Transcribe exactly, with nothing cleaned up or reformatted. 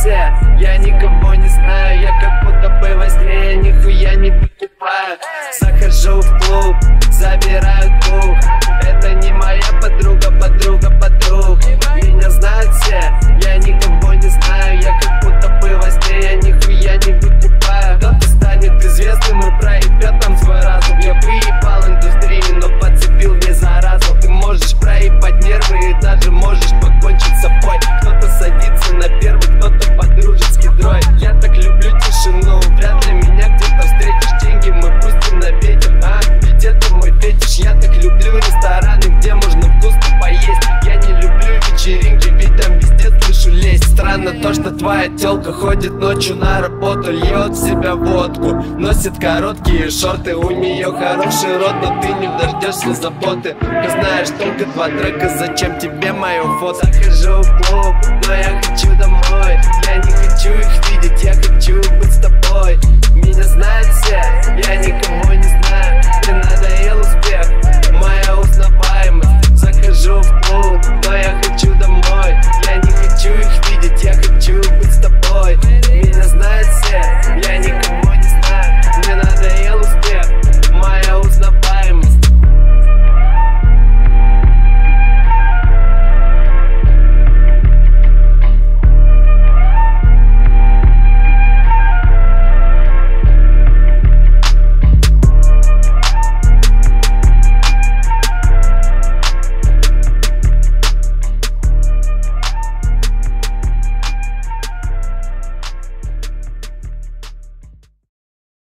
все, я никого не знаю. Я как будто бы во сне, я нихуя не покупаю. Захожу в клуб, забираю дух. Это не моя подруга, подруга, подруг. Меня знают все, я никого не знаю. Я как будто бы во сне, я нихуя не покупаю. Кто-то станет известным и проебет там свой разум. Я выебал индустрию, но подцепил не заразу. Ты можешь проебать нервы и даже можешь покончить с собой. Кто-то садится на первый, кто-то по-дружески дроет. Я так люблю тишину, вряд ли меня где-то встретишь. Деньги мы пустим на ветер, а ведь это мой фетиш. Я так люблю рестораны, где можно вкусно поесть. Я не люблю вечеринки, ведь там везде слышу лезть. Странно то, что твоя тёлка ходит ночью на работу, льет в себя водку, носит короткие шорты. У нее хороший рот, но ты не дождешься заботы. Ты знаешь только два трека, зачем тебе мое фото? Захожу в клуб, но я хочу домой.